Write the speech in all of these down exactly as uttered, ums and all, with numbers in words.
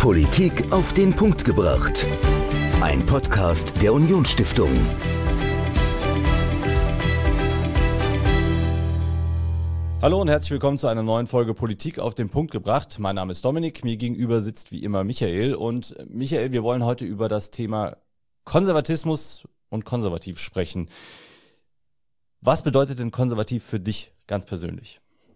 Politik auf den Punkt gebracht. Ein Podcast der Unionsstiftung. Hallo und herzlich willkommen zu einer neuen Folge Politik auf den Punkt gebracht. Mein Name ist Dominik, mir gegenüber sitzt wie immer Michael. Und Michael, wir wollen heute über das Thema Konservatismus und konservativ sprechen. Was bedeutet denn konservativ für dich ganz persönlich?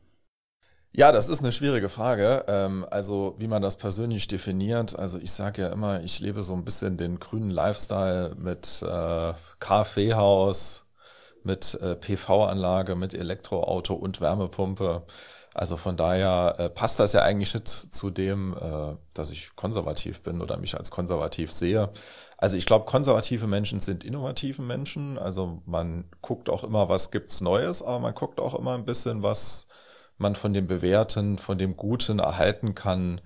Ja, das ist eine schwierige Frage. Ähm, also wie man das persönlich definiert. Also ich sage ja immer, ich lebe so ein bisschen den grünen Lifestyle mit äh, Kaffeehaus, mit äh, P V-Anlage, mit Elektroauto und Wärmepumpe. Also von daher äh, passt das ja eigentlich nicht zu dem, äh, dass ich konservativ bin oder mich als konservativ sehe. Also ich glaube, konservative Menschen sind innovative Menschen. Also man guckt auch immer, was gibt's Neues, aber man guckt auch immer ein bisschen, was man von dem Bewährten, von dem Guten erhalten kann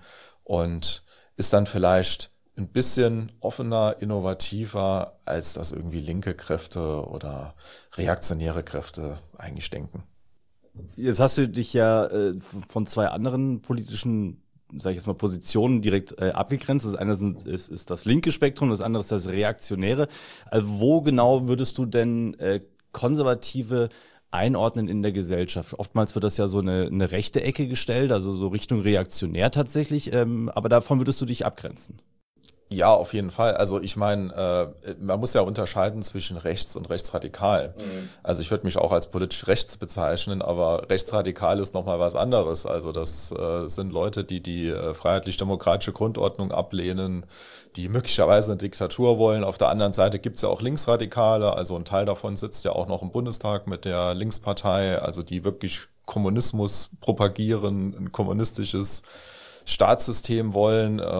und ist dann vielleicht ein bisschen offener, innovativer, als das irgendwie linke Kräfte oder reaktionäre Kräfte eigentlich denken. Jetzt hast du dich ja äh, von zwei anderen politischen, sag ich jetzt mal, Positionen direkt äh, abgegrenzt. Das eine sind, ist, ist das linke Spektrum, das andere ist das reaktionäre. Also wo genau würdest du denn äh, konservative einordnen in der Gesellschaft? Oftmals wird das ja so eine, eine rechte Ecke gestellt, also so Richtung reaktionär tatsächlich, ähm, aber davon würdest du dich abgrenzen? Ja, auf jeden Fall. Also ich meine, äh, man muss ja unterscheiden zwischen rechts und rechtsradikal. Mhm. Also ich würde mich auch als politisch rechts bezeichnen, aber rechtsradikal ist nochmal was anderes. Also das äh, sind Leute, die die äh, freiheitlich-demokratische Grundordnung ablehnen, die möglicherweise eine Diktatur wollen. Auf der anderen Seite gibt's ja auch Linksradikale, also ein Teil davon sitzt ja auch noch im Bundestag mit der Linkspartei, also die wirklich Kommunismus propagieren, ein kommunistisches Staatssystem wollen äh,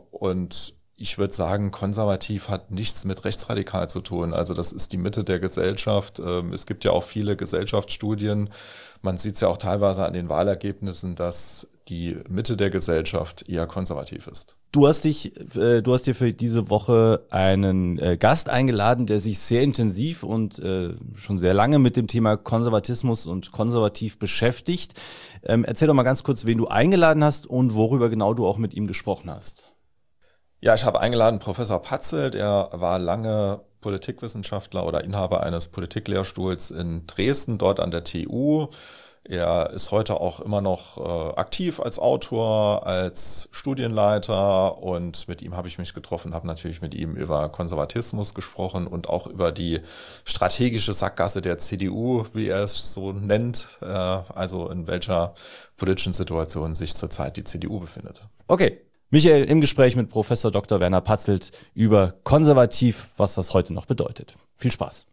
und ich würde sagen, konservativ hat nichts mit rechtsradikal zu tun. Also das ist die Mitte der Gesellschaft. Es gibt ja auch viele Gesellschaftsstudien. Man sieht es ja auch teilweise an den Wahlergebnissen, dass die Mitte der Gesellschaft eher konservativ ist. Du hast dich, äh, du hast dir für diese Woche einen äh, Gast eingeladen, der sich sehr intensiv und äh, schon sehr lange mit dem Thema Konservatismus und konservativ beschäftigt. Ähm, erzähl doch mal ganz kurz, wen du eingeladen hast und worüber genau du auch mit ihm gesprochen hast. Ja, ich habe eingeladen Professor Patzelt. Er war lange Politikwissenschaftler oder Inhaber eines Politiklehrstuhls in Dresden, dort an der T U. Er ist heute auch immer noch äh, aktiv als Autor, als Studienleiter und mit ihm habe ich mich getroffen, habe natürlich mit ihm über Konservatismus gesprochen und auch über die strategische Sackgasse der C D U, wie er es so nennt, äh, also in welcher politischen Situation sich zurzeit die C D U befindet. Okay. Michael im Gespräch mit Professor Doktor Werner Patzelt über konservativ, was das heute noch bedeutet. Viel Spaß.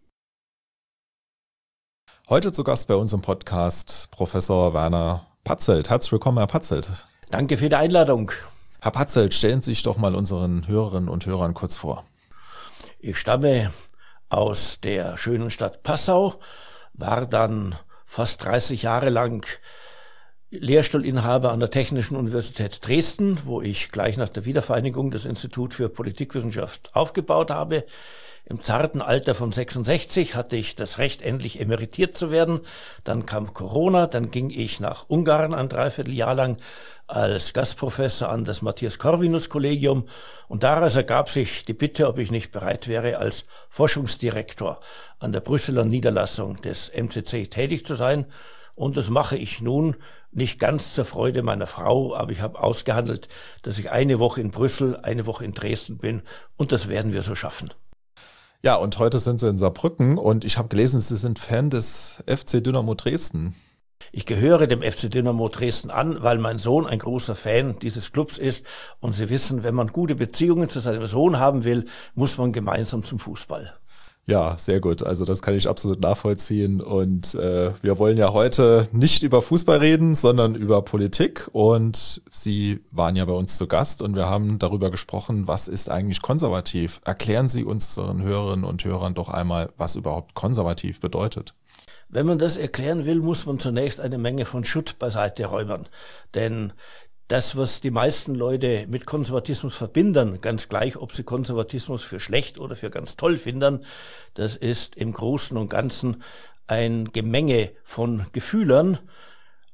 Heute zu Gast bei uns im Podcast Professor Werner Patzelt. Herzlich willkommen, Herr Patzelt. Danke für die Einladung. Herr Patzelt, stellen Sie sich doch mal unseren Hörerinnen und Hörern kurz vor. Ich stamme aus der schönen Stadt Passau, war dann fast dreißig Jahre lang Lehrstuhlinhaber an der Technischen Universität Dresden, wo ich gleich nach der Wiedervereinigung das Institut für Politikwissenschaft aufgebaut habe. Im zarten Alter von sechsundsechzig hatte ich das Recht, endlich emeritiert zu werden. Dann kam Corona, dann ging ich nach Ungarn ein Dreivierteljahr lang als Gastprofessor an das Matthias-Corvinus-Kollegium und daraus ergab sich die Bitte, ob ich nicht bereit wäre, als Forschungsdirektor an der Brüsseler Niederlassung des M C C tätig zu sein. Und das mache ich nun nicht ganz zur Freude meiner Frau, aber ich habe ausgehandelt, dass ich eine Woche in Brüssel, eine Woche in Dresden bin und das werden wir so schaffen. Ja, und heute sind Sie in Saarbrücken und ich habe gelesen, Sie sind Fan des F C Dynamo Dresden. Ich gehöre dem F C Dynamo Dresden an, weil mein Sohn ein großer Fan dieses Clubs ist und Sie wissen, wenn man gute Beziehungen zu seinem Sohn haben will, muss man gemeinsam zum Fußball. Ja, sehr gut. Also das kann ich absolut nachvollziehen. Und äh, wir wollen ja heute nicht über Fußball reden, sondern über Politik. Und Sie waren ja bei uns zu Gast und wir haben darüber gesprochen, was ist eigentlich konservativ? Erklären Sie unseren Hörerinnen und Hörern doch einmal, was überhaupt konservativ bedeutet. Wenn man das erklären will, muss man zunächst eine Menge von Schutt beiseite räumen. Denn das, was die meisten Leute mit Konservatismus verbinden, ganz gleich, ob sie Konservatismus für schlecht oder für ganz toll finden, das ist im Großen und Ganzen ein Gemenge von Gefühlern,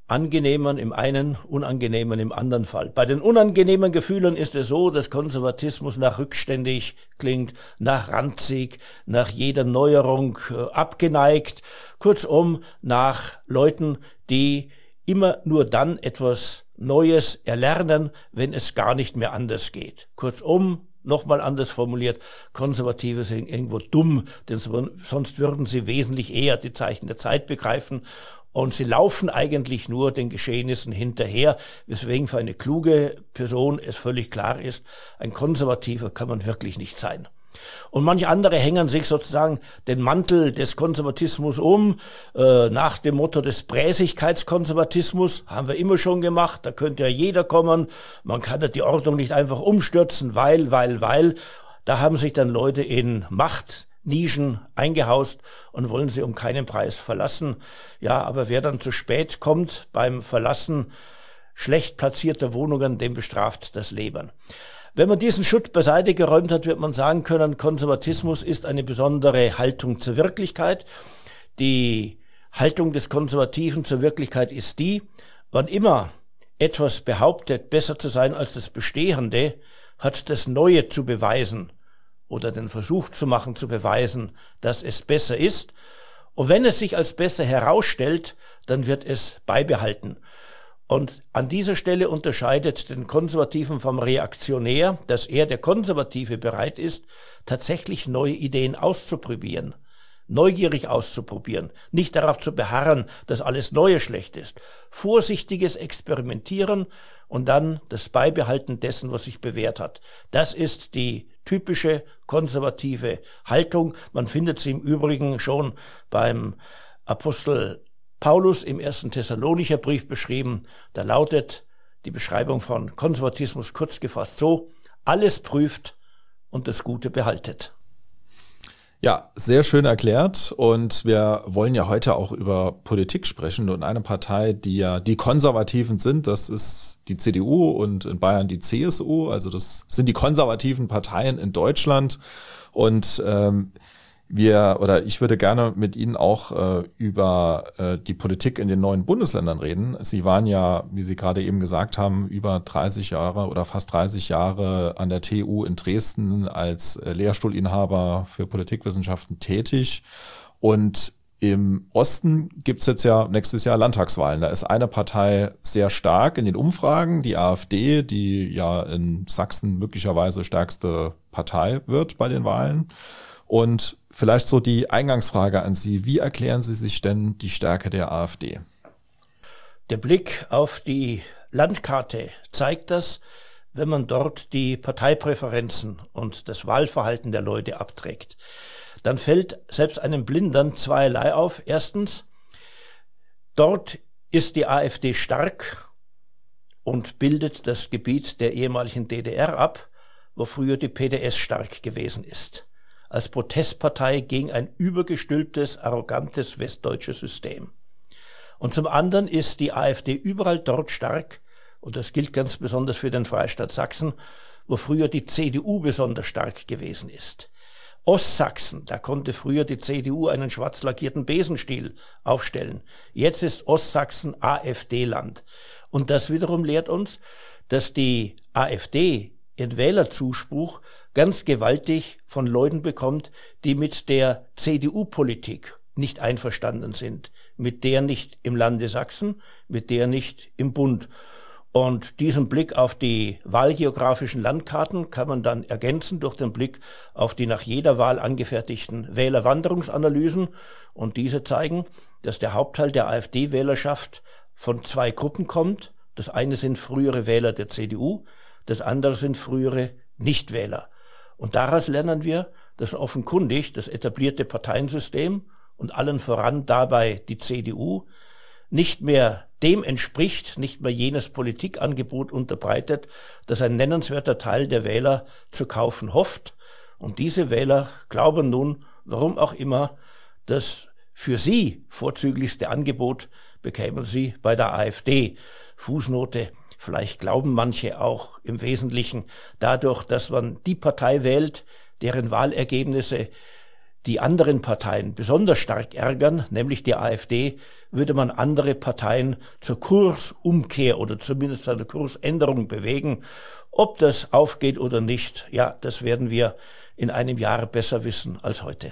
angenehmen im einen, unangenehmen im anderen Fall. Bei den unangenehmen Gefühlen ist es so, dass Konservatismus nach rückständig klingt, nach ranzig, nach jeder Neuerung äh, abgeneigt, kurzum nach Leuten, die immer nur dann etwas Neues erlernen, wenn es gar nicht mehr anders geht. Kurzum, nochmal anders formuliert, Konservative sind irgendwo dumm, denn sonst würden sie wesentlich eher die Zeichen der Zeit begreifen. Und sie laufen eigentlich nur den Geschehnissen hinterher, weswegen für eine kluge Person es völlig klar ist, ein Konservativer kann man wirklich nicht sein. Und manche andere hängen sich sozusagen den Mantel des Konservatismus um, äh, nach dem Motto des Präsigkeitskonservatismus, haben wir immer schon gemacht, da könnte ja jeder kommen, man kann ja die Ordnung nicht einfach umstürzen, weil, weil, weil, da haben sich dann Leute in Macht Nischen eingehaust und wollen sie um keinen Preis verlassen. Ja, aber wer dann zu spät kommt beim Verlassen schlecht platzierter Wohnungen, dem bestraft das Leben. Wenn man diesen Schutt beiseite geräumt hat, wird man sagen können, Konservatismus ist eine besondere Haltung zur Wirklichkeit. Die Haltung des Konservativen zur Wirklichkeit ist die, wann immer etwas behauptet, besser zu sein als das Bestehende, hat das Neue zu beweisen oder den Versuch zu machen, zu beweisen, dass es besser ist. Und wenn es sich als besser herausstellt, dann wird es beibehalten. Und an dieser Stelle unterscheidet den Konservativen vom Reaktionär, dass er, der Konservative, bereit ist, tatsächlich neue Ideen auszuprobieren, neugierig auszuprobieren, nicht darauf zu beharren, dass alles Neue schlecht ist. Vorsichtiges Experimentieren und dann das Beibehalten dessen, was sich bewährt hat. Das ist die typische konservative Haltung. Man findet sie im Übrigen schon beim Apostel Paulus im ersten Thessalonicher Brief beschrieben. Da lautet die Beschreibung von Konservatismus kurz gefasst so: Alles prüft und das Gute behaltet. Ja, sehr schön erklärt, und wir wollen ja heute auch über Politik sprechen, und eine Partei, die ja die Konservativen sind, das ist die C D U und in Bayern die C S U, also das sind die konservativen Parteien in Deutschland, und ähm, wir oder ich würde gerne mit Ihnen auch äh, über äh, die Politik in den neuen Bundesländern reden. Sie waren ja, wie Sie gerade eben gesagt haben, über dreißig Jahre oder fast dreißig Jahre an der T U in Dresden als äh, Lehrstuhlinhaber für Politikwissenschaften tätig. Und im Osten gibt es jetzt ja nächstes Jahr Landtagswahlen. Da ist eine Partei sehr stark in den Umfragen, die AfD, die ja in Sachsen möglicherweise stärkste Partei wird bei den Wahlen. Und vielleicht so die Eingangsfrage an Sie: Wie erklären Sie sich denn die Stärke der AfD? Der Blick auf die Landkarte zeigt das, wenn man dort die Parteipräferenzen und das Wahlverhalten der Leute abträgt. Dann fällt selbst einem Blindern zweierlei auf. Erstens, dort ist die AfD stark und bildet das Gebiet der ehemaligen D D R ab, wo früher die P D S stark gewesen ist, als Protestpartei gegen ein übergestülptes, arrogantes westdeutsches System. Und zum anderen ist die AfD überall dort stark, und das gilt ganz besonders für den Freistaat Sachsen, wo früher die C D U besonders stark gewesen ist. Ostsachsen, da konnte früher die C D U einen schwarz lackierten Besenstiel aufstellen. Jetzt ist Ostsachsen AfD-Land. Und das wiederum lehrt uns, dass die AfD ihren Wählerzuspruch ganz gewaltig von Leuten bekommt, die mit der C D U-Politik nicht einverstanden sind, mit der nicht im Lande Sachsen, mit der nicht im Bund. Und diesen Blick auf die wahlgeografischen Landkarten kann man dann ergänzen durch den Blick auf die nach jeder Wahl angefertigten Wählerwanderungsanalysen. Und diese zeigen, dass der Hauptteil der AfD-Wählerschaft von zwei Gruppen kommt. Das eine sind frühere Wähler der C D U, das andere sind frühere Nichtwähler. Und daraus lernen wir, dass offenkundig das etablierte Parteiensystem und allen voran dabei die C D U nicht mehr dem entspricht, nicht mehr jenes Politikangebot unterbreitet, das ein nennenswerter Teil der Wähler zu kaufen hofft. Und diese Wähler glauben nun, warum auch immer, das für sie vorzüglichste Angebot bekämen sie bei der AfD. Fußnote: Vielleicht glauben manche auch im Wesentlichen dadurch, dass man die Partei wählt, deren Wahlergebnisse die anderen Parteien besonders stark ärgern, nämlich die AfD, würde man andere Parteien zur Kursumkehr oder zumindest einer Kursänderung bewegen. Ob das aufgeht oder nicht, ja, das werden wir in einem Jahr besser wissen als heute.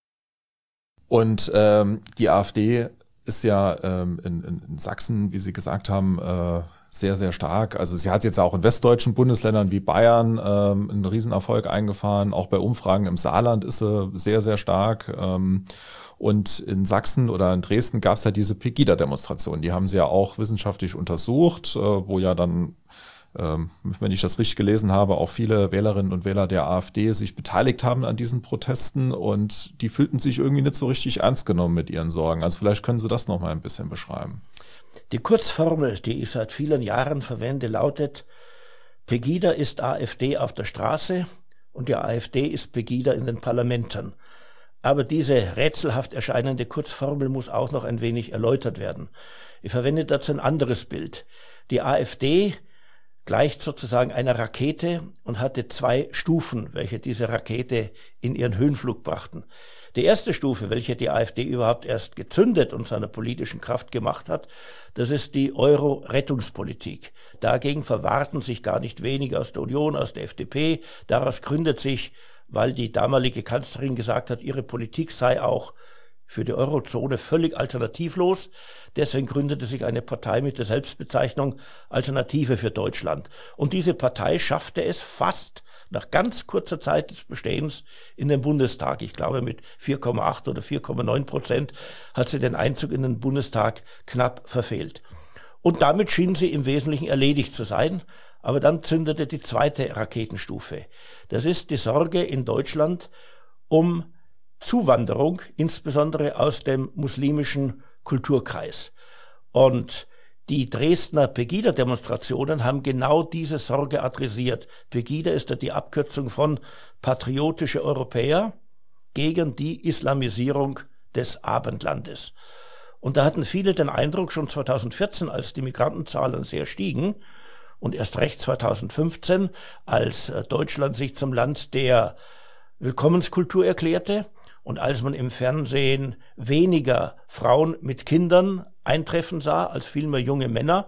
Und ähm, die AfD ist ja ähm, in, in, in Sachsen, wie Sie gesagt haben, äh, sehr, sehr stark. Also sie hat jetzt auch in westdeutschen Bundesländern wie Bayern ähm, einen Riesenerfolg eingefahren. Auch bei Umfragen im Saarland ist sie sehr, sehr stark. Ähm, und in Sachsen oder in Dresden gab es ja diese Pegida-Demonstration. Die haben sie ja auch wissenschaftlich untersucht, äh, wo ja dann, ähm, wenn ich das richtig gelesen habe, auch viele Wählerinnen und Wähler der AfD sich beteiligt haben an diesen Protesten und die fühlten sich irgendwie nicht so richtig ernst genommen mit ihren Sorgen. Also vielleicht können Sie das noch mal ein bisschen beschreiben. Die Kurzformel, die ich seit vielen Jahren verwende, lautet: Pegida ist AfD auf der Straße und die AfD ist Pegida in den Parlamenten. Aber diese rätselhaft erscheinende Kurzformel muss auch noch ein wenig erläutert werden. Ich verwende dazu ein anderes Bild. Die AfD gleicht sozusagen einer Rakete und hatte zwei Stufen, welche diese Rakete in ihren Höhenflug brachten. Die erste Stufe, welche die AfD überhaupt erst gezündet und seiner politischen Kraft gemacht hat, das ist die Euro-Rettungspolitik. Dagegen verwahrten sich gar nicht wenige aus der Union, aus der F D P. Daraus gründet sich, weil die damalige Kanzlerin gesagt hat, ihre Politik sei auch für die Eurozone völlig alternativlos. Deswegen gründete sich eine Partei mit der Selbstbezeichnung Alternative für Deutschland. Und diese Partei schaffte es fast nach ganz kurzer Zeit des Bestehens in den Bundestag. Ich glaube, mit vier Komma acht oder vier Komma neun Prozent hat sie den Einzug in den Bundestag knapp verfehlt. Und damit schien sie im Wesentlichen erledigt zu sein. Aber dann zündete die zweite Raketenstufe. Das ist die Sorge in Deutschland um Zuwanderung, insbesondere aus dem muslimischen Kulturkreis. Und die Dresdner Pegida-Demonstrationen haben genau diese Sorge adressiert. Pegida ist ja die Abkürzung von patriotische Europäer gegen die Islamisierung des Abendlandes. Und da hatten viele den Eindruck, schon zweitausendvierzehn, als die Migrantenzahlen sehr stiegen, und erst recht zweitausendfünfzehn, als Deutschland sich zum Land der Willkommenskultur erklärte und als man im Fernsehen weniger Frauen mit Kindern eintreffen sah, als vielmehr junge Männer,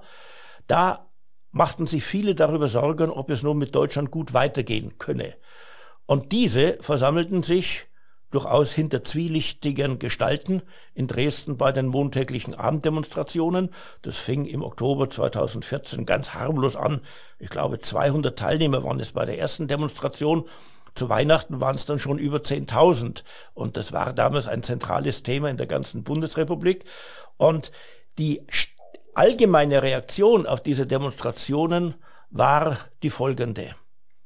da machten sich viele darüber Sorgen, ob es nun mit Deutschland gut weitergehen könne. Und diese versammelten sich durchaus hinter zwielichtigen Gestalten in Dresden bei den montäglichen Abenddemonstrationen. Das fing im Oktober zweitausendvierzehn ganz harmlos an. Ich glaube, zweihundert Teilnehmer waren es bei der ersten Demonstration. Zu Weihnachten waren es dann schon über zehntausend. Und das war damals ein zentrales Thema in der ganzen Bundesrepublik. Und die allgemeine Reaktion auf diese Demonstrationen war die folgende: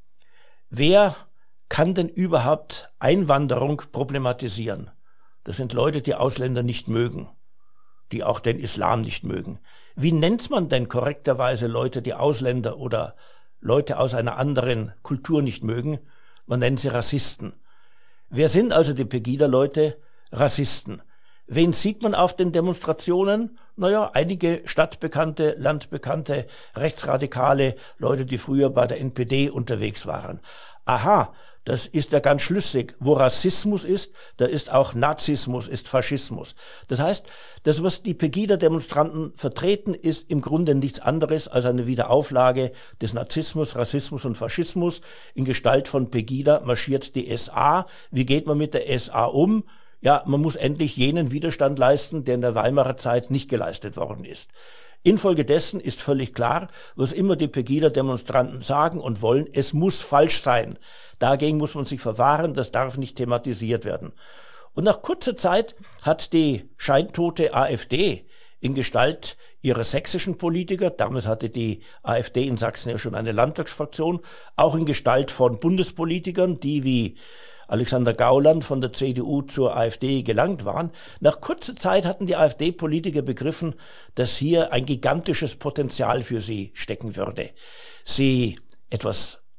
Wer kann denn überhaupt Einwanderung problematisieren? Das sind Leute, die Ausländer nicht mögen, die auch den Islam nicht mögen. Wie nennt man denn korrekterweise Leute, die Ausländer oder Leute aus einer anderen Kultur nicht mögen? Man nennt sie Rassisten. Wer sind also die Pegida-Leute? Rassisten. Wen sieht man auf den Demonstrationen? Naja, einige stadtbekannte, landbekannte, rechtsradikale Leute, die früher bei der N P D unterwegs waren. Aha, das ist ja ganz schlüssig. Wo Rassismus ist, da ist auch Nazismus, ist Faschismus. Das heißt, das, was die Pegida-Demonstranten vertreten, ist im Grunde nichts anderes als eine Wiederauflage des Nazismus, Rassismus und Faschismus. In Gestalt von Pegida marschiert die S A. Wie geht man mit der S A um? Ja, man muss endlich jenen Widerstand leisten, der in der Weimarer Zeit nicht geleistet worden ist. Infolgedessen ist völlig klar, was immer die Pegida-Demonstranten sagen und wollen, es muss falsch sein. Dagegen muss man sich verwahren, das darf nicht thematisiert werden. Und nach kurzer Zeit hat die scheintote AfD in Gestalt ihrer sächsischen Politiker, damals hatte die AfD in Sachsen ja schon eine Landtagsfraktion, auch in Gestalt von Bundespolitikern, die wie Alexander Gauland von der C D U zur AfD gelangt waren. Nach kurzer Zeit hatten die AfD-Politiker begriffen, dass hier ein gigantisches Potenzial für sie stecken würde. Sie etwas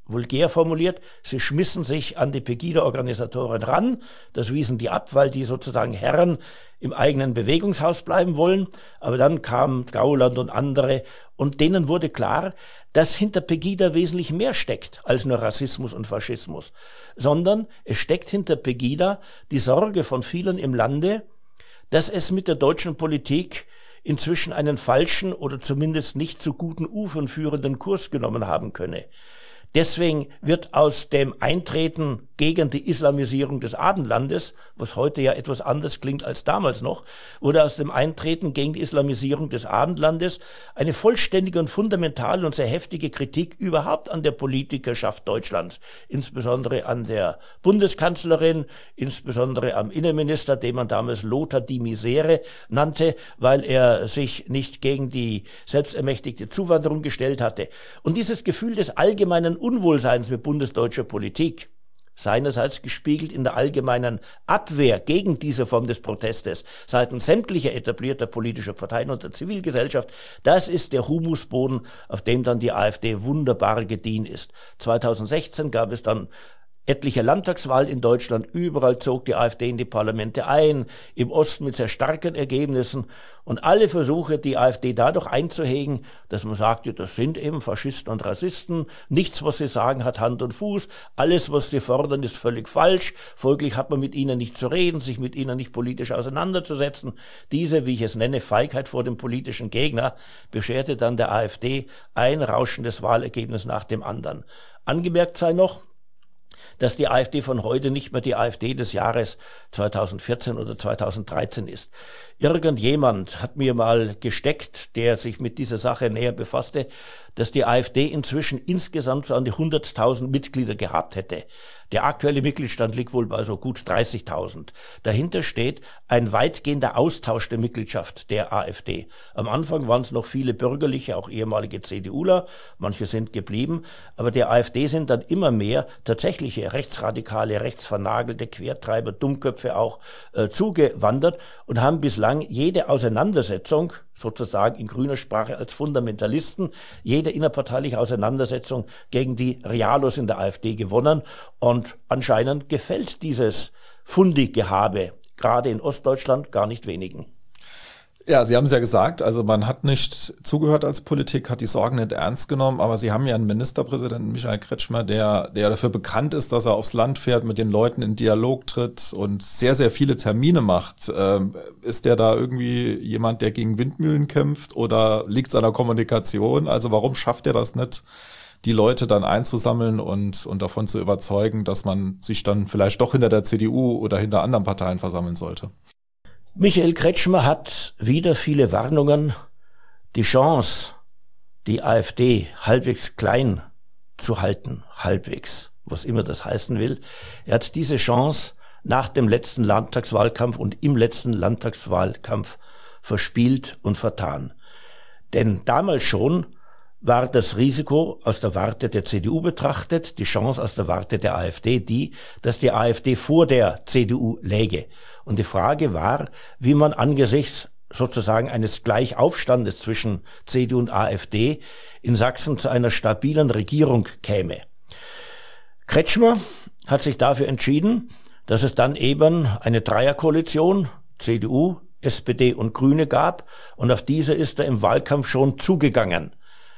vulgär formuliert, sie schmissen sich an die Pegida-Organisatoren ran. Das wiesen die ab, weil die sozusagen Herren im eigenen Bewegungshaus bleiben wollen. Aber dann kamen Gauland und andere und denen wurde klar, dass hinter Pegida wesentlich mehr steckt als nur Rassismus und Faschismus, sondern es steckt hinter Pegida die Sorge von vielen im Lande, dass es mit der deutschen Politik inzwischen einen falschen oder zumindest nicht zu guten Ufern führenden Kurs genommen haben könne. Deswegen wird aus dem Eintreten gegen die Islamisierung des Abendlandes, was heute ja etwas anders klingt als damals noch, wurde aus dem Eintreten gegen die Islamisierung des Abendlandes eine vollständige und fundamentale und sehr heftige Kritik überhaupt an der Politikerschaft Deutschlands, insbesondere an der Bundeskanzlerin, insbesondere am Innenminister, den man damals Lothar die Misere nannte, weil er sich nicht gegen die selbstermächtigte Zuwanderung gestellt hatte. Und dieses Gefühl des allgemeinen Unwohlseins mit bundesdeutscher Politik, seinerseits gespiegelt in der allgemeinen Abwehr gegen diese Form des Protestes seitens sämtlicher etablierter politischer Parteien und der Zivilgesellschaft, das ist der Humusboden, auf dem dann die AfD wunderbar gediehen ist. zweitausendsechzehn gab es dann etliche Landtagswahlen in Deutschland, überall zog die AfD in die Parlamente ein, im Osten mit sehr starken Ergebnissen und alle Versuche, die AfD dadurch einzuhegen, dass man sagte, das sind eben Faschisten und Rassisten, nichts, was sie sagen, hat Hand und Fuß, alles, was sie fordern, ist völlig falsch, folglich hat man mit ihnen nicht zu reden, sich mit ihnen nicht politisch auseinanderzusetzen. Diese, wie ich es nenne, Feigheit vor dem politischen Gegner bescherte dann der AfD ein rauschendes Wahlergebnis nach dem anderen. Angemerkt sei noch, dass die AfD von heute nicht mehr die AfD des Jahres zweitausendvierzehn oder zweitausenddreizehn ist. Irgendjemand hat mir mal gesteckt, der sich mit dieser Sache näher befasste, dass die AfD inzwischen insgesamt so an die hunderttausend Mitglieder gehabt hätte. Der aktuelle Mitgliedsstand liegt wohl bei so gut dreißigtausend. Dahinter steht ein weitgehender Austausch der Mitgliedschaft der AfD. Am Anfang waren es noch viele bürgerliche, auch ehemalige CDUler, manche sind geblieben, aber der AfD sind dann immer mehr tatsächliche rechtsradikale, rechtsvernagelte Quertreiber, Dummköpfe auch äh, zugewandert und haben bislang jede Auseinandersetzung, sozusagen in grüner Sprache als Fundamentalisten, jede innerparteiliche Auseinandersetzung gegen die Realos in der AfD gewonnen. Und anscheinend gefällt dieses Fundi-Gehabe, gerade in Ostdeutschland, gar nicht wenigen. Ja, Sie haben es ja gesagt, also man hat nicht zugehört als Politik, hat die Sorgen nicht ernst genommen, aber Sie haben ja einen Ministerpräsidenten, Michael Kretschmer, der, der dafür bekannt ist, dass er aufs Land fährt, mit den Leuten in Dialog tritt und sehr, sehr viele Termine macht. Ähm, ist der da irgendwie jemand, der gegen Windmühlen kämpft oder liegt es an der Kommunikation? Also warum schafft er das nicht, die Leute dann einzusammeln und, und davon zu überzeugen, dass man sich dann vielleicht doch hinter der C D U oder hinter anderen Parteien versammeln sollte? Michael Kretschmer hat wieder viele Warnungen, die Chance, die AfD halbwegs klein zu halten, halbwegs, was immer das heißen will. Er hat diese Chance nach dem letzten Landtagswahlkampf und im letzten Landtagswahlkampf verspielt und vertan. Denn damals schon war das Risiko aus der Warte der C D U betrachtet, die Chance aus der Warte der AfD die, dass die AfD vor der C D U läge. Und die Frage war, wie man angesichts sozusagen eines Gleichaufstandes zwischen C D U und AfD in Sachsen zu einer stabilen Regierung käme. Kretschmer hat sich dafür entschieden, dass es dann eben eine Dreierkoalition, C D U, S P D und Grüne gab, und auf diese ist er im Wahlkampf schon zugegangen.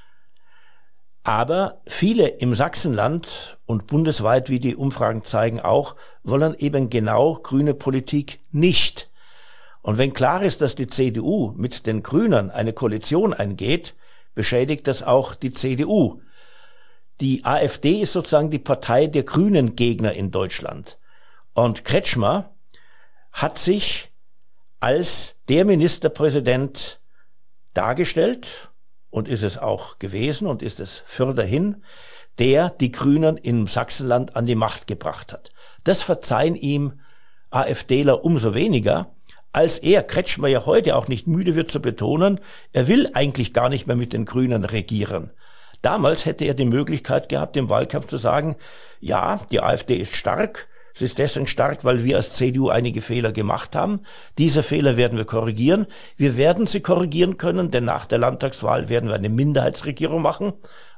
Aber viele im Sachsenland und bundesweit, wie die Umfragen zeigen, auch, wollen eben genau grüne Politik nicht. Und wenn klar ist, dass die C D U mit den Grünen eine Koalition eingeht, beschädigt das auch die C D U. Die AfD ist sozusagen die Partei der grünen Gegner in Deutschland. Und Kretschmer hat sich als der Ministerpräsident dargestellt, und ist es auch gewesen und ist es fürderhin, der die Grünen im Sachsenland an die Macht gebracht hat. Das verzeihen ihm AfDler umso weniger, als er, Kretschmer, ja heute auch nicht müde wird zu betonen, er will eigentlich gar nicht mehr mit den Grünen regieren. Damals hätte er die Möglichkeit gehabt, im Wahlkampf zu sagen, ja, die AfD ist stark, sie ist deswegen stark, weil wir als C D U einige Fehler gemacht haben. Diese Fehler werden wir korrigieren. Wir werden sie korrigieren können, denn nach der Landtagswahl werden wir eine Minderheitsregierung machen.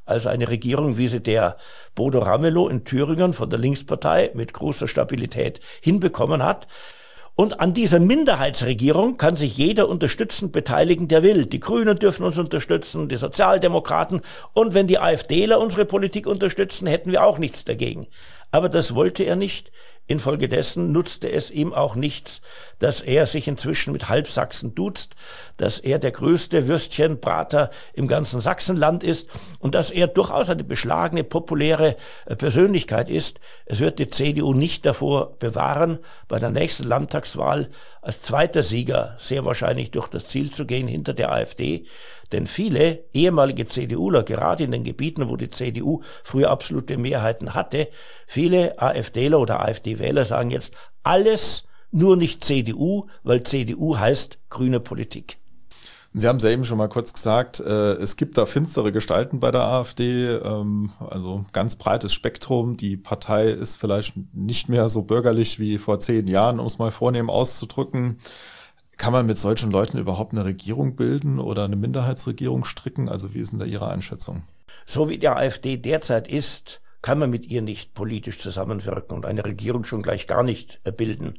Also eine Regierung, wie sie der Bodo Ramelow in Thüringen von der Linkspartei mit großer Stabilität hinbekommen hat. Und an dieser Minderheitsregierung kann sich jeder unterstützend beteiligen, der will. Die Grünen dürfen uns unterstützen, die Sozialdemokraten. Und wenn die AfDler unsere Politik unterstützen, hätten wir auch nichts dagegen. Aber das wollte er nicht. Infolgedessen nutzte es ihm auch nichts, dass er sich inzwischen mit Halbsachsen duzt, dass er der größte Würstchenbrater im ganzen Sachsenland ist und dass er durchaus eine beschlagene, populäre Persönlichkeit ist. Es wird die C D U nicht davor bewahren, bei der nächsten Landtagswahl als zweiter Sieger sehr wahrscheinlich durch das Ziel zu gehen hinter der AfD. Denn viele ehemalige CDUler, gerade in den Gebieten, wo die C D U früher absolute Mehrheiten hatte, viele AfDler oder AfD-Wähler sagen jetzt, alles nur nicht C D U, weil C D U heißt grüne Politik. Sie haben es ja eben schon mal kurz gesagt, äh, es gibt da finstere Gestalten bei der AfD, ähm, also ganz breites Spektrum. Die Partei ist vielleicht nicht mehr so bürgerlich wie vor zehn Jahren, um es mal vornehm auszudrücken. Kann man mit solchen Leuten überhaupt eine Regierung bilden oder eine Minderheitsregierung stricken? Also wie ist denn da Ihre Einschätzung? So wie die AfD derzeit ist, kann man mit ihr nicht politisch zusammenwirken und eine Regierung schon gleich gar nicht bilden.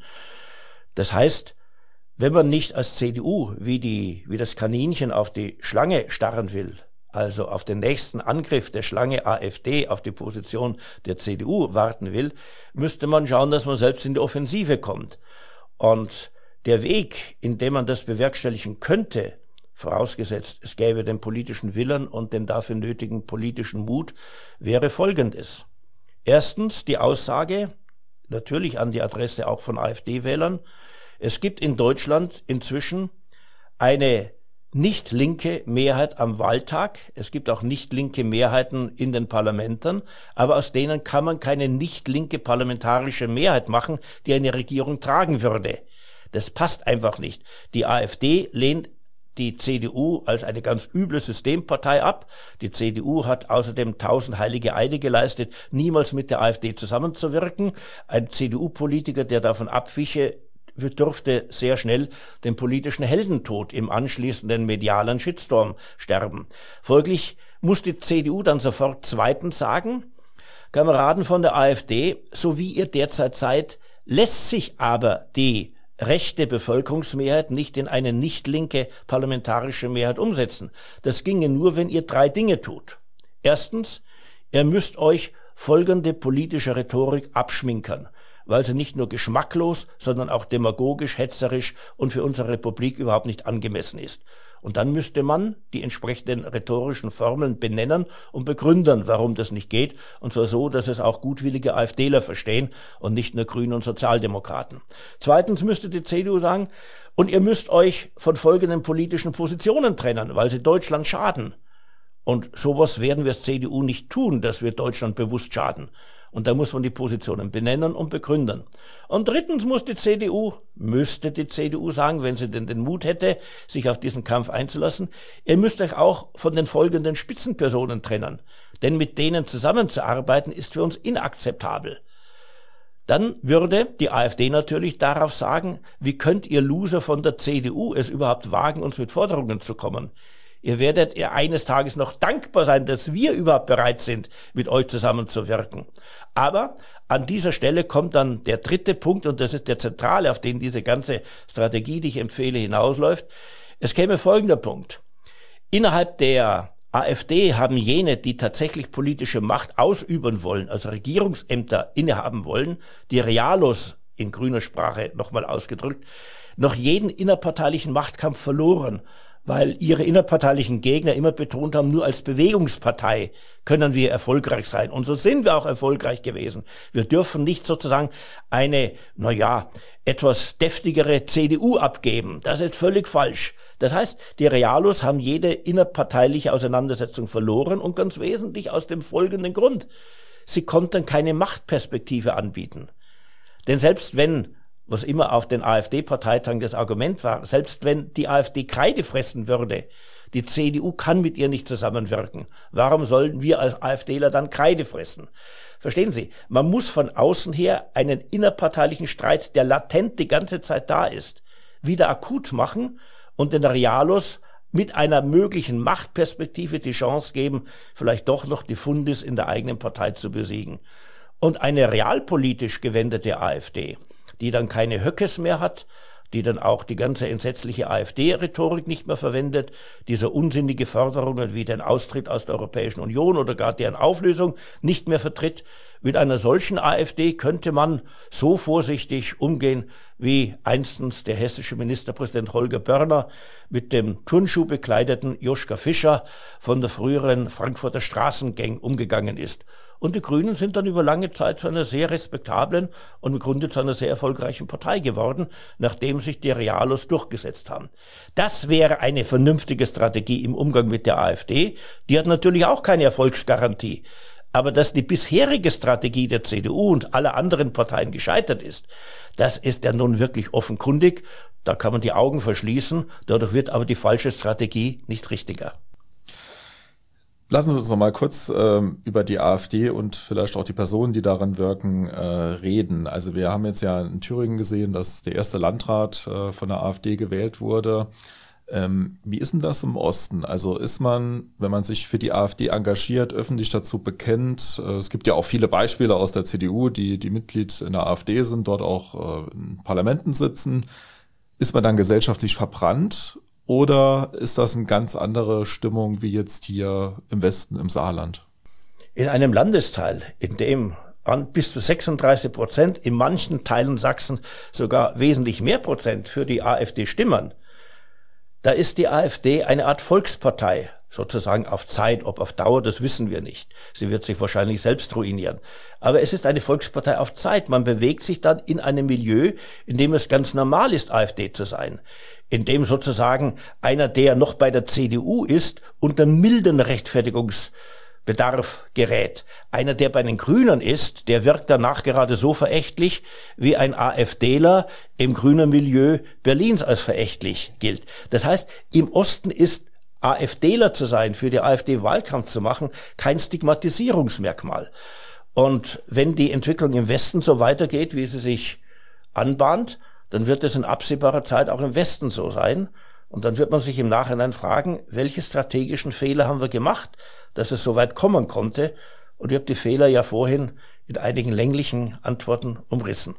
Das heißt, wenn man nicht als C D U wie die, wie das Kaninchen auf die Schlange starren will, also auf den nächsten Angriff der Schlange AfD auf die Position der C D U warten will, müsste man schauen, dass man selbst in die Offensive kommt. Und der Weg, in dem man das bewerkstelligen könnte, vorausgesetzt, es gäbe den politischen Willen und den dafür nötigen politischen Mut, wäre folgendes. Erstens die Aussage, natürlich an die Adresse auch von AfD-Wählern, es gibt in Deutschland inzwischen eine nicht linke Mehrheit am Wahltag. Es gibt auch nicht linke Mehrheiten in den Parlamenten, aber aus denen kann man keine nicht linke parlamentarische Mehrheit machen, die eine Regierung tragen würde. Das passt einfach nicht. Die AfD lehnt die C D U als eine ganz üble Systempartei ab. Die C D U hat außerdem tausend heilige Eide geleistet, niemals mit der AfD zusammenzuwirken. Ein C D U-Politiker, der davon abwiche, dürfte sehr schnell den politischen Heldentod im anschließenden medialen Shitstorm sterben. Folglich muss die C D U dann sofort zweitens sagen, Kameraden von der AfD, so wie ihr derzeit seid, lässt sich aber die rechte Bevölkerungsmehrheit nicht in eine nicht linke parlamentarische Mehrheit umsetzen. Das ginge nur, wenn ihr drei Dinge tut. Erstens, ihr müsst euch folgende politische Rhetorik abschminkern, weil sie nicht nur geschmacklos, sondern auch demagogisch, hetzerisch und für unsere Republik überhaupt nicht angemessen ist. Und dann müsste man die entsprechenden rhetorischen Formeln benennen und begründen, warum das nicht geht. Und zwar so, dass es auch gutwillige AfDler verstehen und nicht nur Grüne und Sozialdemokraten. Zweitens müsste die C D U sagen, und ihr müsst euch von folgenden politischen Positionen trennen, weil sie Deutschland schaden. Und sowas werden wir als C D U nicht tun, dass wir Deutschland bewusst schaden. Und da muss man die Positionen benennen und begründen. Und drittens muss die C D U, müsste die C D U sagen, wenn sie denn den Mut hätte, sich auf diesen Kampf einzulassen, ihr müsst euch auch von den folgenden Spitzenpersonen trennen. Denn mit denen zusammenzuarbeiten ist für uns inakzeptabel. Dann würde die AfD natürlich darauf sagen, wie könnt ihr Loser von der C D U es überhaupt wagen, uns mit Forderungen zu kommen? Ihr werdet ihr eines Tages noch dankbar sein, dass wir überhaupt bereit sind, mit euch zusammenzuwirken. Aber an dieser Stelle kommt dann der dritte Punkt, und das ist der zentrale, auf den diese ganze Strategie, die ich empfehle, hinausläuft. Es käme folgender Punkt. Innerhalb der AfD haben jene, die tatsächlich politische Macht ausüben wollen, also Regierungsämter innehaben wollen, die Realos in grüner Sprache nochmal ausgedrückt, noch jeden innerparteilichen Machtkampf verloren, weil ihre innerparteilichen Gegner immer betont haben, nur als Bewegungspartei können wir erfolgreich sein. Und so sind wir auch erfolgreich gewesen. Wir dürfen nicht sozusagen eine, naja, etwas deftigere C D U abgeben. Das ist völlig falsch. Das heißt, die Realos haben jede innerparteiliche Auseinandersetzung verloren und ganz wesentlich aus dem folgenden Grund. Sie konnten keine Machtperspektive anbieten. Denn selbst wenn, was immer auf den AfD-Parteitagen das Argument war, selbst wenn die AfD Kreide fressen würde, die C D U kann mit ihr nicht zusammenwirken. Warum sollen wir als AfDler dann Kreide fressen? Verstehen Sie, man muss von außen her einen innerparteilichen Streit, der latent die ganze Zeit da ist, wieder akut machen und den Realos mit einer möglichen Machtperspektive die Chance geben, vielleicht doch noch die Fundis in der eigenen Partei zu besiegen. Und eine realpolitisch gewendete AfD, die dann keine Höckes mehr hat, die dann auch die ganze entsetzliche AfD-Rhetorik nicht mehr verwendet, die so unsinnige Forderungen wie den Austritt aus der Europäischen Union oder gar deren Auflösung nicht mehr vertritt. Mit einer solchen AfD könnte man so vorsichtig umgehen, wie einstens der hessische Ministerpräsident Holger Börner mit dem Turnschuh bekleideten Joschka Fischer von der früheren Frankfurter Straßengang umgegangen ist. Und die Grünen sind dann über lange Zeit zu einer sehr respektablen und im Grunde zu einer sehr erfolgreichen Partei geworden, nachdem sich die Realos durchgesetzt haben. Das wäre eine vernünftige Strategie im Umgang mit der AfD. Die hat natürlich auch keine Erfolgsgarantie. Aber dass die bisherige Strategie der C D U und aller anderen Parteien gescheitert ist, das ist ja nun wirklich offenkundig. Da kann man die Augen verschließen, dadurch wird aber die falsche Strategie nicht richtiger. Lassen Sie uns noch mal kurz ähm, über die AfD und vielleicht auch die Personen, die daran wirken, äh, reden. Also wir haben jetzt ja in Thüringen gesehen, dass der erste Landrat äh, von der AfD gewählt wurde. Ähm, wie ist denn das im Osten? Also ist man, wenn man sich für die AfD engagiert, öffentlich dazu bekennt, äh, es gibt ja auch viele Beispiele aus der C D U, die, die Mitglied in der AfD sind, dort auch äh, in Parlamenten sitzen, ist man dann gesellschaftlich verbrannt? Oder ist das eine ganz andere Stimmung wie jetzt hier im Westen, im Saarland? In einem Landesteil, in dem an bis zu sechsunddreißig Prozent, in manchen Teilen Sachsen sogar wesentlich mehr Prozent für die AfD stimmen, da ist die AfD eine Art Volkspartei, sozusagen auf Zeit, ob auf Dauer, das wissen wir nicht. Sie wird sich wahrscheinlich selbst ruinieren. Aber es ist eine Volkspartei auf Zeit. Man bewegt sich dann in einem Milieu, in dem es ganz normal ist, AfD zu sein. In dem sozusagen einer, der noch bei der C D U ist, unter milden Rechtfertigungsbedarf gerät. Einer, der bei den Grünen ist, der wirkt danach gerade so verächtlich, wie ein AfDler im grünen Milieu Berlins als verächtlich gilt. Das heißt, im Osten ist AfDler zu sein, für die AfD Wahlkampf zu machen, kein Stigmatisierungsmerkmal. Und wenn die Entwicklung im Westen so weitergeht, wie sie sich anbahnt, dann wird es in absehbarer Zeit auch im Westen so sein. Und dann wird man sich im Nachhinein fragen, welche strategischen Fehler haben wir gemacht, dass es so weit kommen konnte. Und ich habe die Fehler ja vorhin in einigen länglichen Antworten umrissen.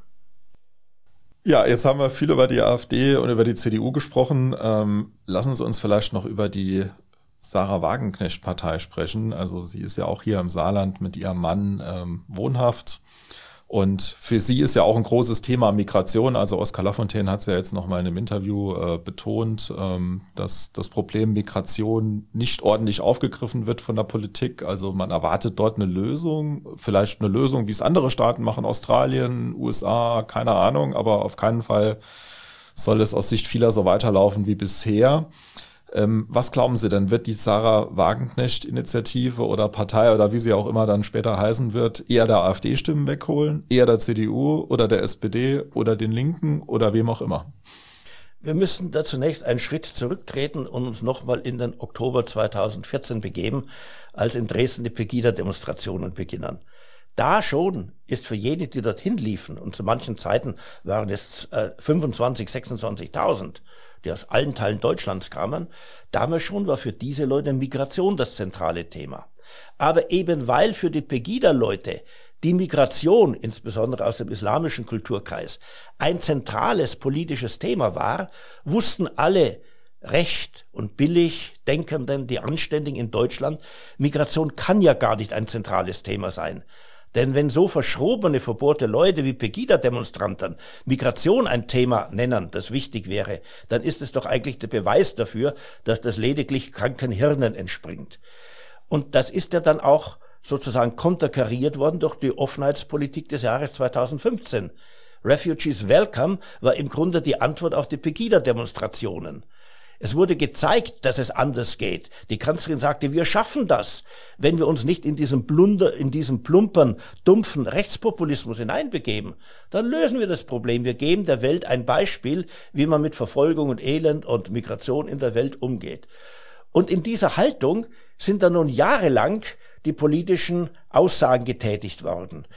Ja, jetzt haben wir viel über die AfD und über die C D U gesprochen. Ähm, lassen Sie uns vielleicht noch über die Sarah Wagenknecht-Partei sprechen. Also sie ist ja auch hier im Saarland mit ihrem Mann ähm, wohnhaft. Und für sie ist ja auch ein großes Thema Migration. Also Oskar Lafontaine hat es ja jetzt noch mal in einem Interview äh, betont, ähm, dass das Problem Migration nicht ordentlich aufgegriffen wird von der Politik. Also man erwartet dort eine Lösung, vielleicht eine Lösung, wie es andere Staaten machen, Australien, U S A, keine Ahnung, aber auf keinen Fall soll es aus Sicht vieler so weiterlaufen wie bisher. Ähm, was glauben Sie denn, wird die Sarah Wagenknecht-Initiative oder Partei oder wie sie auch immer dann später heißen wird, eher der AfD Stimmen wegholen, eher der C D U oder der S P D oder den Linken oder wem auch immer? Wir müssen da zunächst einen Schritt zurücktreten und uns nochmal in den Oktober zweitausendvierzehn begeben, als in Dresden die Pegida-Demonstrationen beginnen. Da schon ist für jene, die dorthin liefen, und zu manchen Zeiten waren es äh, fünfundzwanzig, sechsundzwanzigtausend, die aus allen Teilen Deutschlands kamen, damals schon war für diese Leute Migration das zentrale Thema. Aber eben weil für die Pegida-Leute die Migration, insbesondere aus dem islamischen Kulturkreis, ein zentrales politisches Thema war, wussten alle recht und billig Denkenden, die Anständigen in Deutschland, Migration kann ja gar nicht ein zentrales Thema sein. Denn wenn so verschrobene, verbohrte Leute wie Pegida-Demonstranten Migration ein Thema nennen, das wichtig wäre, dann ist es doch eigentlich der Beweis dafür, dass das lediglich kranken Hirnen entspringt. Und das ist ja dann auch sozusagen konterkariert worden durch die Offenheitspolitik des Jahres zweitausendfünfzehn. Refugees Welcome war im Grunde die Antwort auf die Pegida-Demonstrationen. Es wurde gezeigt, dass es anders geht. Die Kanzlerin sagte, wir schaffen das, wenn wir uns nicht in diesem Blunder, in diesem plumpern, dumpfen Rechtspopulismus hineinbegeben. Dann lösen wir das Problem. Wir geben der Welt ein Beispiel, wie man mit Verfolgung und Elend und Migration in der Welt umgeht. Und in dieser Haltung sind dann nun jahrelang die politischen Aussagen getätigt worden.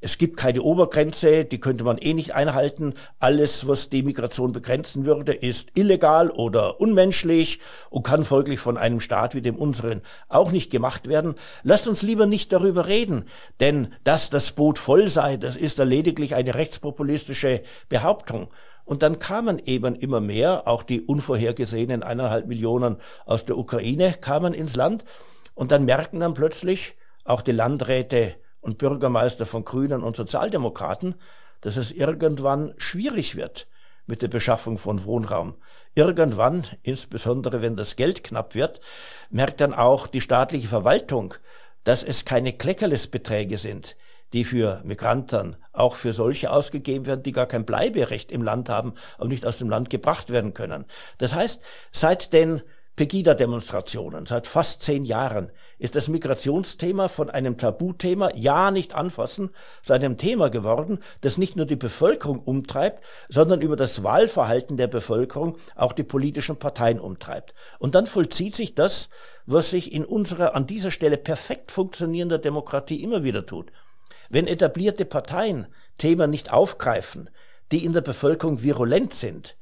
es gibt keine Obergrenze, die könnte man eh nicht einhalten. Alles, was die Migration begrenzen würde, ist illegal oder unmenschlich und kann folglich von einem Staat wie dem unseren auch nicht gemacht werden. Lasst uns lieber nicht darüber reden, denn dass das Boot voll sei, das ist da lediglich eine rechtspopulistische Behauptung. Und dann kamen eben immer mehr, auch die unvorhergesehenen eineinhalb Millionen aus der Ukraine kamen ins Land. Und dann merken dann plötzlich auch die Landräte und Bürgermeister von Grünen und Sozialdemokraten, dass es irgendwann schwierig wird mit der Beschaffung von Wohnraum. Irgendwann, insbesondere wenn das Geld knapp wird, merkt dann auch die staatliche Verwaltung, dass es keine Kleckerlesbeträge sind, die für Migranten, auch für solche ausgegeben werden, die gar kein Bleiberecht im Land haben und nicht aus dem Land gebracht werden können. Das heißt, seit den Pegida-Demonstrationen, seit fast zehn Jahren, ist das Migrationsthema von einem Tabuthema, ja nicht anfassen, zu einem Thema geworden, das nicht nur die Bevölkerung umtreibt, sondern über das Wahlverhalten der Bevölkerung auch die politischen Parteien umtreibt. Und dann vollzieht sich das, was sich in unserer an dieser Stelle perfekt funktionierender Demokratie immer wieder tut. Wenn etablierte Parteien Themen nicht aufgreifen, die in der Bevölkerung virulent sind,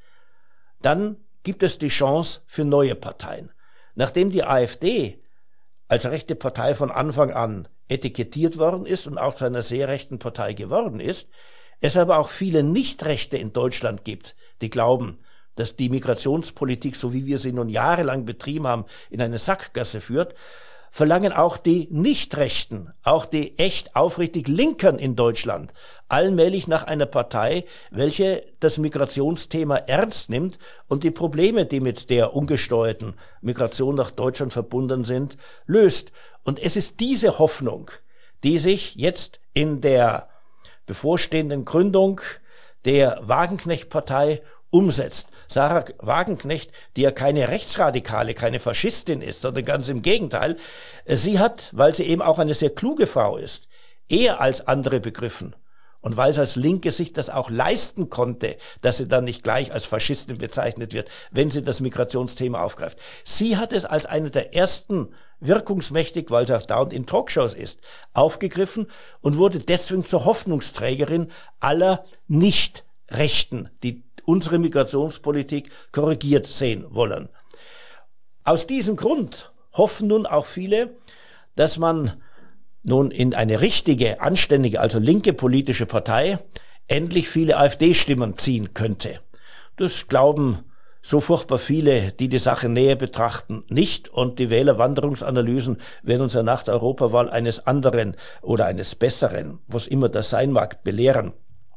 dann gibt es die Chance für neue Parteien. Nachdem die AfD als rechte Partei von Anfang an etikettiert worden ist und auch zu einer sehr rechten Partei geworden ist, es aber auch viele Nichtrechte in Deutschland gibt, die glauben, dass die Migrationspolitik, so wie wir sie nun jahrelang betrieben haben, in eine Sackgasse führt, verlangen auch die Nichtrechten, auch die echt aufrichtig Linken in Deutschland, allmählich nach einer Partei, welche das Migrationsthema ernst nimmt und die Probleme, die mit der ungesteuerten Migration nach Deutschland verbunden sind, löst. Und es ist diese Hoffnung, die sich jetzt in der bevorstehenden Gründung der Wagenknecht-Partei umsetzt. Sarah Wagenknecht, die ja keine Rechtsradikale, keine Faschistin ist, sondern ganz im Gegenteil, sie hat, weil sie eben auch eine sehr kluge Frau ist, eher als andere begriffen und weil sie als Linke sich das auch leisten konnte, dass sie dann nicht gleich als Faschistin bezeichnet wird, wenn sie das Migrationsthema aufgreift. Sie hat es als eine der ersten wirkungsmächtig, weil sie auch dauernd in Talkshows ist, aufgegriffen und wurde deswegen zur Hoffnungsträgerin aller Nicht-Rechten, die unsere Migrationspolitik korrigiert sehen wollen. Aus diesem Grund hoffen nun auch viele, dass man nun in eine richtige, anständige, also linke politische Partei endlich viele AfD-Stimmen ziehen könnte. Das glauben so furchtbar viele, die die Sache näher betrachten, nicht. Und die Wählerwanderungsanalysen werden uns ja nach der Europawahl eines anderen oder eines besseren, was immer das sein mag, belehren.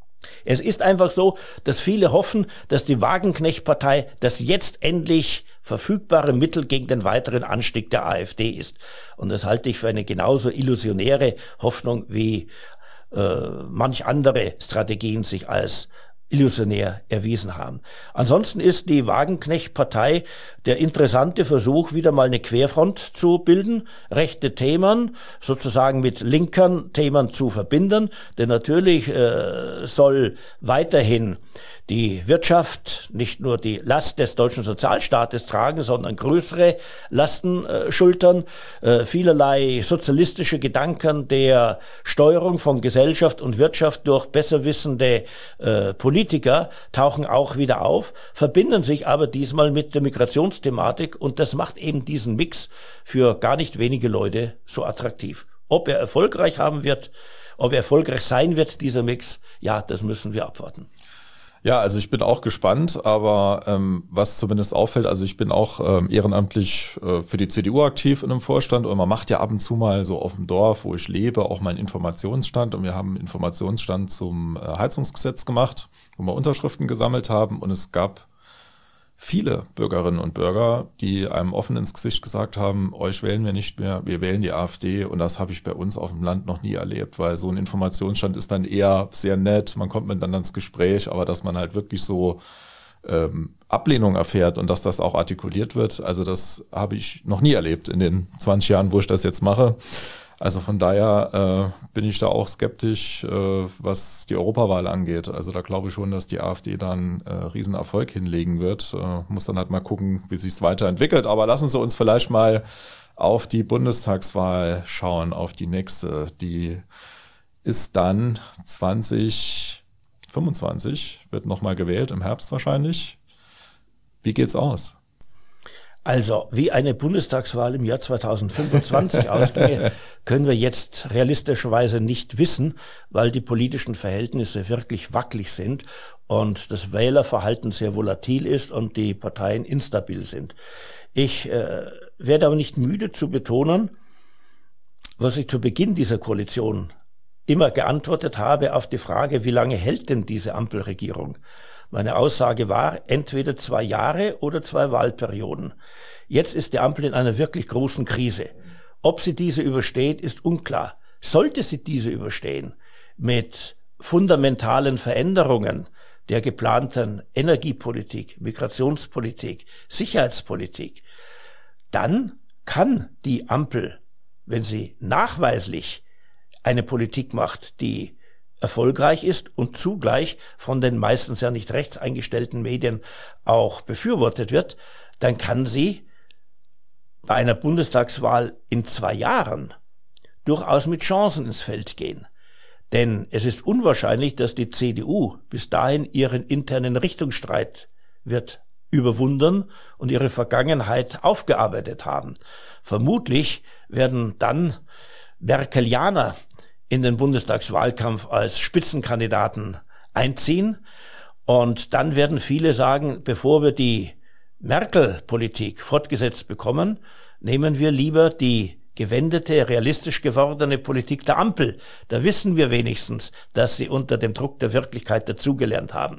Es ist einfach so, dass viele hoffen, dass die Wagenknecht-Partei das jetzt endlich verfügbare Mittel gegen den weiteren Anstieg der AfD ist. Und das halte ich für eine genauso illusionäre Hoffnung, wie äh, manch andere Strategien sich als illusionär erwiesen haben. Ansonsten ist die Wagenknecht-Partei der interessante Versuch, wieder mal eine Querfront zu bilden, rechte Themen sozusagen mit linken Themen zu verbinden, denn natürlich äh, soll weiterhin die Wirtschaft nicht nur die Last des deutschen Sozialstaates tragen, sondern größere Lasten äh, schultern. Äh, vielerlei sozialistische Gedanken der Steuerung von Gesellschaft und Wirtschaft durch besserwissende äh, Politiker tauchen auch wieder auf, verbinden sich aber diesmal mit der Migrationsthematik und das macht eben diesen Mix für gar nicht wenige Leute so attraktiv. Ob er erfolgreich haben wird, ob er erfolgreich sein wird, dieser Mix, ja, das müssen wir abwarten. Ja, also ich bin auch gespannt, aber ähm, was zumindest auffällt, also ich bin auch ähm, ehrenamtlich äh, für die C D U aktiv in einem Vorstand und man macht ja ab und zu mal so auf dem Dorf, wo ich lebe, auch mal einen Informationsstand und wir haben einen Informationsstand zum äh, Heizungsgesetz gemacht, wo wir Unterschriften gesammelt haben und es gab viele Bürgerinnen und Bürger, die einem offen ins Gesicht gesagt haben, euch wählen wir nicht mehr, wir wählen die AfD und das habe ich bei uns auf dem Land noch nie erlebt, weil so ein Informationsstand ist dann eher sehr nett, man kommt miteinander ins Gespräch, aber dass man halt wirklich so ähm, Ablehnung erfährt und dass das auch artikuliert wird, also das habe ich noch nie erlebt in den zwanzig Jahren, wo ich das jetzt mache. Also von daher äh, bin ich da auch skeptisch, äh, was die Europawahl angeht. Also da glaube ich schon, dass die AfD dann äh, Riesenerfolg hinlegen wird. Äh, muss dann halt mal gucken, wie sich es weiterentwickelt. Aber lassen Sie uns vielleicht mal auf die Bundestagswahl schauen, auf die nächste, die ist dann zwanzig fünfundzwanzig, wird nochmal gewählt, im Herbst wahrscheinlich. Wie geht's aus? Also, wie eine Bundestagswahl im Jahr zweitausendfünfundzwanzig ausgehe, können wir jetzt realistischerweise nicht wissen, weil die politischen Verhältnisse wirklich wackelig sind und das Wählerverhalten sehr volatil ist und die Parteien instabil sind. Ich äh, werde aber nicht müde zu betonen, was ich zu Beginn dieser Koalition immer geantwortet habe auf die Frage, wie lange hält denn diese Ampelregierung? Meine Aussage war, entweder zwei Jahre oder zwei Wahlperioden. Jetzt ist die Ampel in einer wirklich großen Krise. Ob sie diese übersteht, ist unklar. Sollte sie diese überstehen, mit fundamentalen Veränderungen der geplanten Energiepolitik, Migrationspolitik, Sicherheitspolitik, dann kann die Ampel, wenn sie nachweislich eine Politik macht, die erfolgreich ist und zugleich von den meistens ja nicht rechts eingestellten Medien auch befürwortet wird, dann kann sie bei einer Bundestagswahl in zwei Jahren durchaus mit Chancen ins Feld gehen. Denn es ist unwahrscheinlich, dass die C D U bis dahin ihren internen Richtungsstreit wird überwunden und ihre Vergangenheit aufgearbeitet haben. Vermutlich werden dann Merkelianer in den Bundestagswahlkampf als Spitzenkandidaten einziehen. Und dann werden viele sagen, bevor wir die Merkel-Politik fortgesetzt bekommen, nehmen wir lieber die gewendete, realistisch gewordene Politik der Ampel. Da wissen wir wenigstens, dass sie unter dem Druck der Wirklichkeit dazugelernt haben.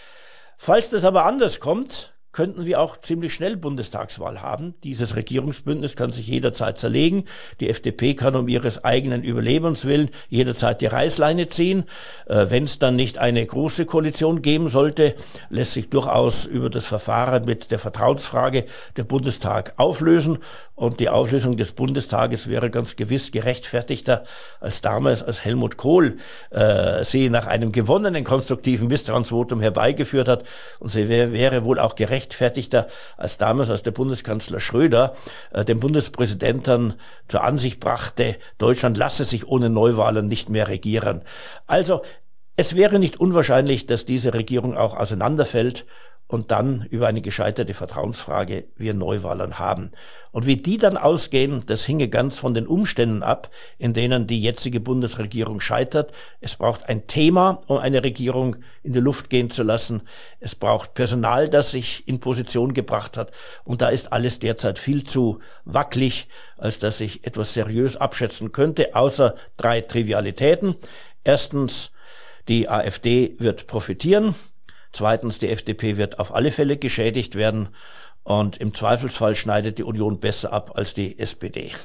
Falls das aber anders kommt, könnten wir auch ziemlich schnell Bundestagswahl haben. Dieses Regierungsbündnis kann sich jederzeit zerlegen. Die F D P kann um ihres eigenen Überlebens willen jederzeit die Reißleine ziehen. Äh, wenn es dann nicht eine große Koalition geben sollte, lässt sich durchaus über das Verfahren mit der Vertrauensfrage der Bundestag auflösen. Und die Auflösung des Bundestages wäre ganz gewiss gerechtfertigter als damals, als Helmut Kohl äh, sie nach einem gewonnenen konstruktiven Misstrauensvotum herbeigeführt hat. Und sie wär, wäre wohl auch gerechtfertigter als damals, als der Bundeskanzler Schröder äh, den Bundespräsidenten zur Ansicht brachte, Deutschland lasse sich ohne Neuwahlen nicht mehr regieren. Also es wäre nicht unwahrscheinlich, dass diese Regierung auch auseinanderfällt und dann über eine gescheiterte Vertrauensfrage wir Neuwahlen haben. Und wie die dann ausgehen, das hinge ganz von den Umständen ab, in denen die jetzige Bundesregierung scheitert. Es braucht ein Thema, um eine Regierung in die Luft gehen zu lassen. Es braucht Personal, das sich in Position gebracht hat. Und da ist alles derzeit viel zu wackelig, als dass ich etwas seriös abschätzen könnte, außer drei Trivialitäten. Erstens, die AfD wird profitieren. Zweitens, die F D P wird auf alle Fälle geschädigt werden und im Zweifelsfall schneidet die Union besser ab als die S P D.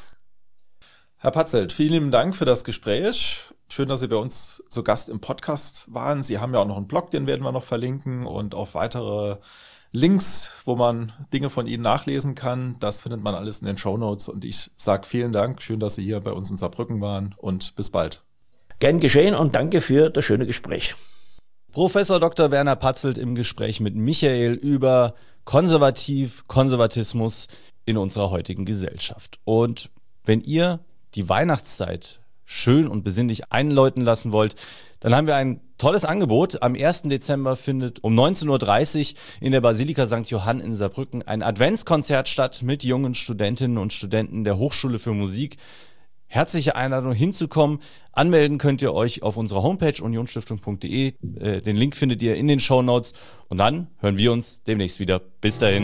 Herr Patzelt, vielen lieben Dank für das Gespräch. Schön, dass Sie bei uns zu Gast im Podcast waren. Sie haben ja auch noch einen Blog, den werden wir noch verlinken und auf weitere Links, wo man Dinge von Ihnen nachlesen kann. Das findet man alles in den Shownotes und ich sage vielen Dank. Schön, dass Sie hier bei uns in Saarbrücken waren und bis bald. Gern geschehen und danke für das schöne Gespräch. Professor Doktor Werner Patzelt im Gespräch mit Michael über Konservativ, Konservatismus in unserer heutigen Gesellschaft. Und wenn ihr die Weihnachtszeit schön und besinnlich einläuten lassen wollt, dann haben wir ein tolles Angebot. Am ersten Dezember findet um neunzehn Uhr dreißig in der Basilika Sankt Johann in Saarbrücken ein Adventskonzert statt mit jungen Studentinnen und Studenten der Hochschule für Musik. Herzliche Einladung hinzukommen. Anmelden könnt ihr euch auf unserer Homepage unionstiftung punkt de. Äh, den Link findet ihr in den Shownotes. Und dann hören wir uns demnächst wieder. Bis dahin.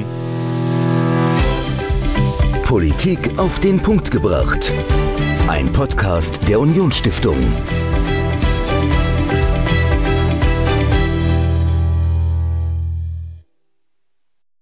Politik auf den Punkt gebracht. Ein Podcast der Unionsstiftung.